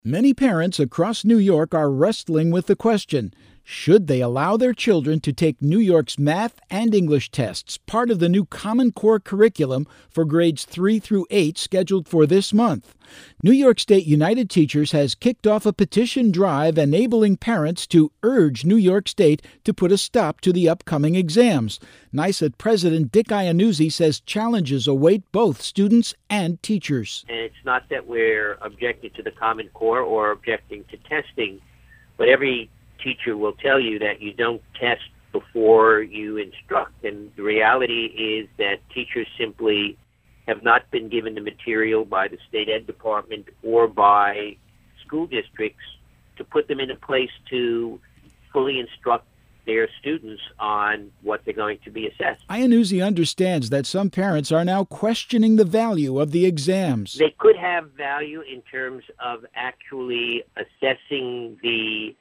Many parents across New York are wrestling with the question, should they allow their children to take New York's math and English tests, part of the new Common Core curriculum for grades 3 through 8 scheduled for this month? New York State United Teachers has kicked off a petition drive enabling parents to urge New York State to put a stop to the upcoming exams. NYSUT President Dick Iannuzzi says challenges await both students and teachers. And it's not that we're objecting to the Common Core or objecting to testing, but every teacher will tell you that you don't test before you instruct. And the reality is that teachers simply have not been given the material by the state ed department or by school districts to put them in a place to fully instruct their students on what they're going to be assessed. Iannuzzi understands that some parents are now questioning the value of the exams. They could have value in terms of actually assessing the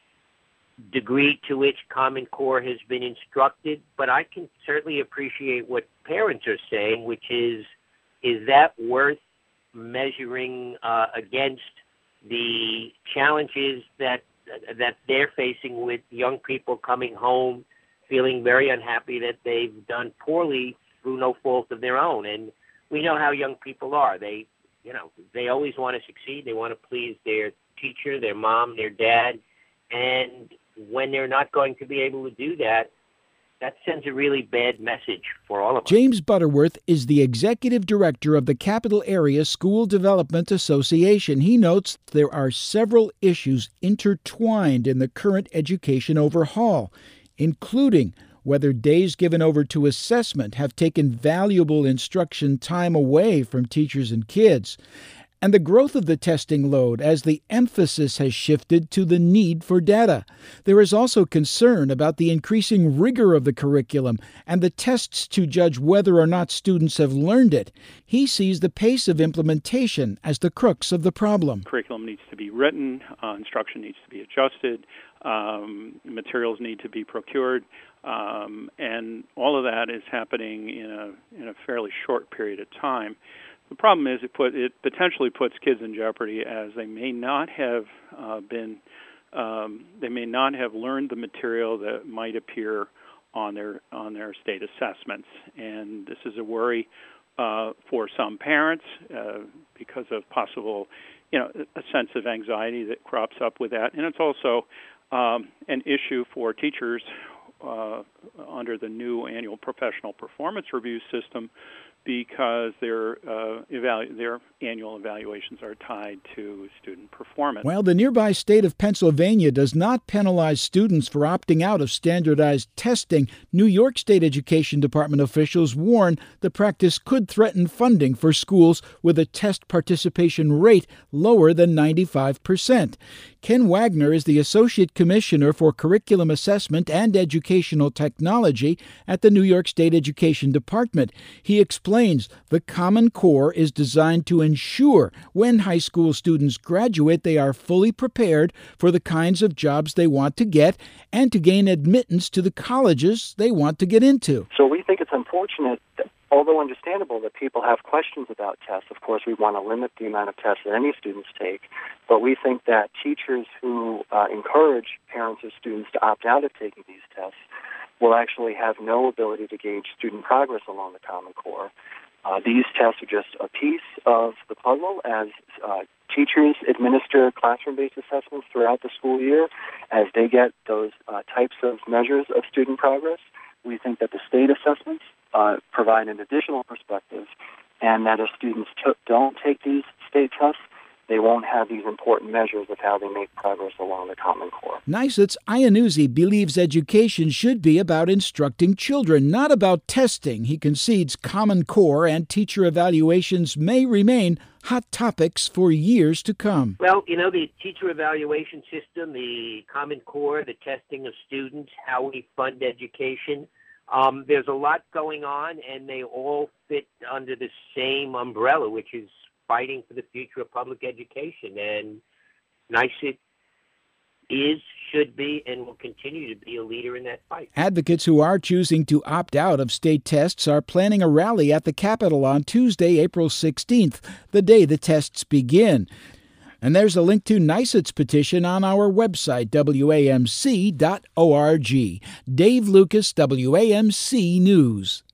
degree to which Common Core has been instructed, but I can certainly appreciate what parents are saying, which is that worth measuring against the challenges that they're facing with young people coming home feeling very unhappy that they've done poorly through no fault of their own. And we know how young people are. They always want to succeed. They want to please their teacher, their mom, their dad. And when they're not going to be able to do that, that sends a really bad message for all of us. James Butterworth is the executive director of the Capital Area School Development Association. He notes there are several issues intertwined in the current education overhaul, including whether days given over to assessment have taken valuable instruction time away from teachers and kids, and the growth of the testing load as the emphasis has shifted to the need for data. There is also concern about the increasing rigor of the curriculum and the tests to judge whether or not students have learned it. He sees the pace of implementation as the crux of the problem. Curriculum needs to be written, instruction needs to be adjusted, materials need to be procured, and all of that is happening in a fairly short period of time. The problem is it potentially puts kids in jeopardy, as they may not have learned the material that might appear on their state assessments, and this is a worry for some parents because of possible, a sense of anxiety that crops up with that, and it's also an issue for teachers under the new annual professional performance review system, because their annual evaluations are tied to student performance. While the nearby state of Pennsylvania does not penalize students for opting out of standardized testing, New York State Education Department officials warn the practice could threaten funding for schools with a test participation rate lower than 95%. Ken Wagner is the Associate Commissioner for Curriculum Assessment and Educational Technology at the New York State Education Department. He explains the Common Core is designed to ensure when high school students graduate, they are fully prepared for the kinds of jobs they want to get and to gain admittance to the colleges they want to get into. So we think it's unfortunate that, although understandable that people have questions about tests, of course we want to limit the amount of tests that any students take, but we think that teachers who encourage parents or students to opt out of taking these tests will actually have no ability to gauge student progress along the Common Core. These tests are just a piece of the puzzle as teachers administer classroom-based assessments throughout the school year. As they get those types of measures of student progress, we think that the state assessments provide an additional perspective, and that if students don't take these state tests, they won't have these important measures of how they make progress along the Common Core. NYSUT's Iannuzzi believes education should be about instructing children, not about testing. He concedes Common Core and teacher evaluations may remain hot topics for years to come. Well, the teacher evaluation system, the Common Core, the testing of students, how we fund education, there's a lot going on, and they all fit under the same umbrella, which is fighting for the future of public education. And NYSUT should be, and will continue to be a leader in that fight. Advocates who are choosing to opt out of state tests are planning a rally at the Capitol on Tuesday, April 16th, the day the tests begin. And there's a link to NYSUT's petition on our website, WAMC.org. Dave Lucas, WAMC News.